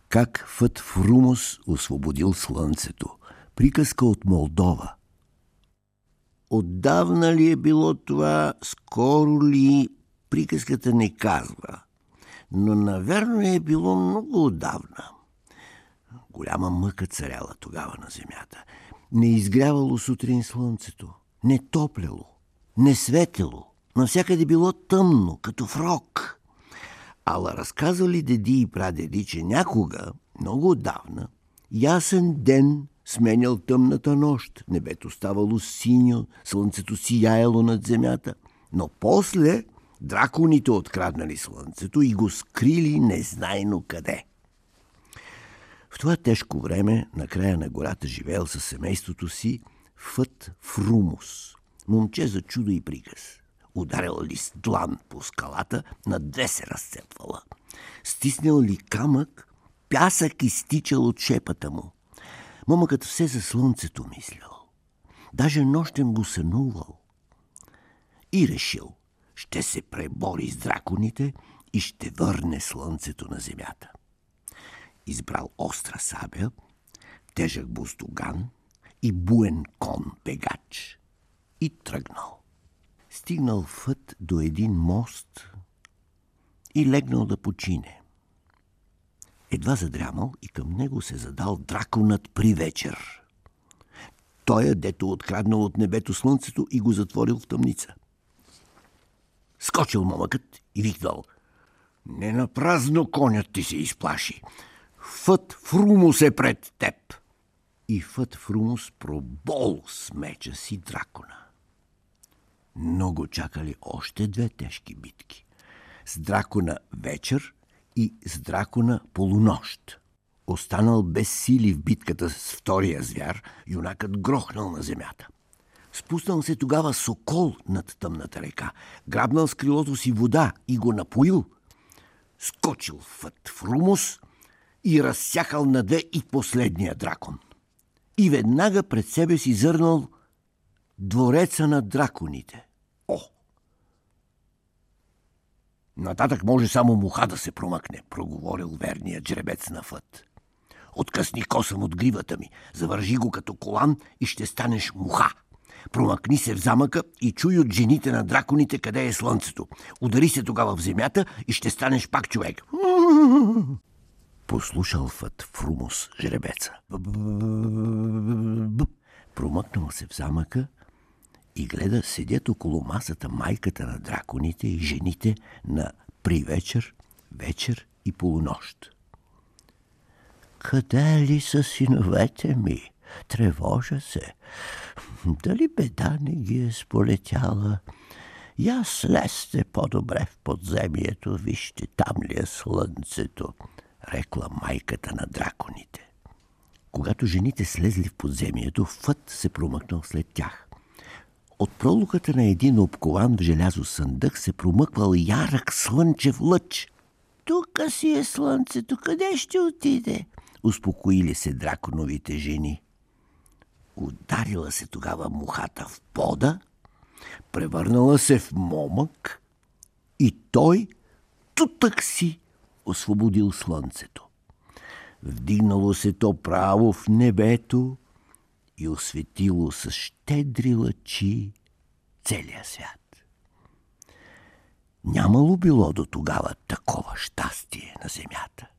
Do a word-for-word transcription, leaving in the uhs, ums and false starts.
Как Фът Фрумус освободил слънцето. Приказка от Молдова. Отдавна ли е било това, скоро ли, приказката не казва, но наверно е било много отдавна. Голяма мъка царяла тогава на земята. Не изгрявало сутрин слънцето, не топляло, не светело, навсякъде било тъмно, като в рок. Ала разказвали деди и прадеди, че някога, много отдавна, ясен ден сменял тъмната нощ, небето ставало синьо, слънцето сияело над земята, но после драконите откраднали слънцето и го скрили незнайно къде. В това тежко време на края на гората живеел със семейството си Фът Фрумус, момче за чудо и приказ. Ударил ли с длан по скалата, на две се разцепвала. Стиснал ли камък, пясък изтичал от шепата му. Момъкът все за слънцето мислял. Даже нощем го сънувал. И решил, ще се пребори с драконите и ще върне слънцето на земята. Избрал остра сабя, тежък буздуган и буен кон бегач и тръгнал. Стигнал Фът до един мост и легнал да почине. Едва задрямал и към него се задал драконът Привечер. Той, дето откраднал от небето слънцето и го затворил в тъмница. Скочил момъкът и викнал: не напразно конят ти се изплаши. Фът Фрумус е пред теб. И Фът Фрумус пробол с меча си дракона. Но го чакали още две тежки битки. С дракона Вечер и с дракона Полунощ. Останал без сили в битката с втория звяр, юнакът грохнал на земята. Спуснал се тогава сокол над тъмната река, грабнал с крилото си вода и го напоил. Скочил Фът Фрумус и разсяхал на две и последния дракон. И веднага пред себе си зърнал двореца на драконите. О! Нататък може само муха да се промъкне, проговорил верният жребец на Фът. Откъсни косъм от гривата ми, завържи го като колан и ще станеш муха. Промъкни се в замъка и чуй от жените на драконите къде е слънцето. Удари се тогава в земята и ще станеш пак човек. Послушал Фът Фрумус жребеца. Промъкнал се в замъка и гледа, седят около масата майката на драконите и жените на Привечер, Вечер и Полунощ. Къде ли са синовете ми? Тревожа се. Дали беда не ги е сполетяла? Я слезте по-добре в подземието, вижте там ли е слънцето, рекла майката на драконите. Когато жените слезли в подземието, Фът се промъкнал след тях. От пролуката на един обкован в желязо съндък се промъквал ярък слънчев лъч. Тука си е слънцето, къде ще отиде? Успокоили се драконовите жени. Ударила се тогава мухата в пода, превърнала се в момък и той тутък си освободил слънцето. Вдигнало се то право в небето и осветило с щедри лъчи целия свят. Нямало било до тогава такова щастие на земята.